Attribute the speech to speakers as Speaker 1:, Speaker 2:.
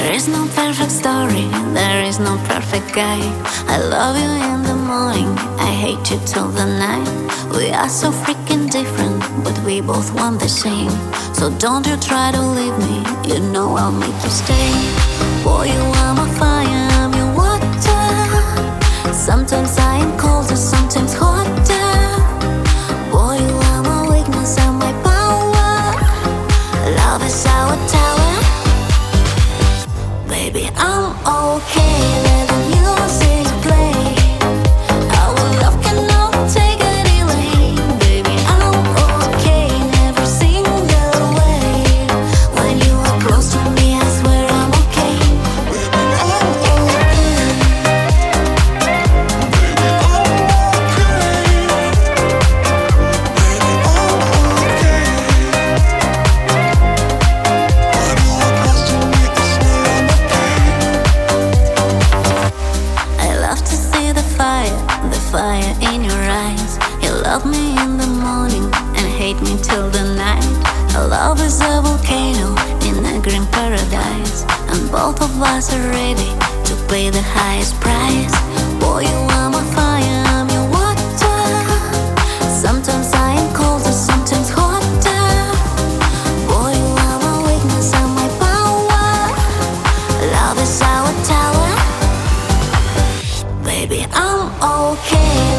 Speaker 1: is no perfect story, there is no perfect guy. I love you in the morning, I hate you till the night. We are so freaking different, but we both want the same. So don't you try to leave me, you know I'll make you stay. Boy, you are my fire, I'm your water. Sometimes I am colder, sometimes hotter. Boy, you are my weakness and my power. Love is our tower. Baby, I'm okay, let the music play. Our love cannot take a delay. Baby, I'm okay, never single way. When you are close to me, I swear I'm okay. The fire in your eyes. You love me in the morning and hate me till the night. Our love is a volcano in a green paradise, and both of us are ready to pay the highest price. Boy, you are my fire, I'm your water. Sometimes I am colder, sometimes hotter. Boy, you are my weakness and my power. Love is our tower. Baby, I'm okay.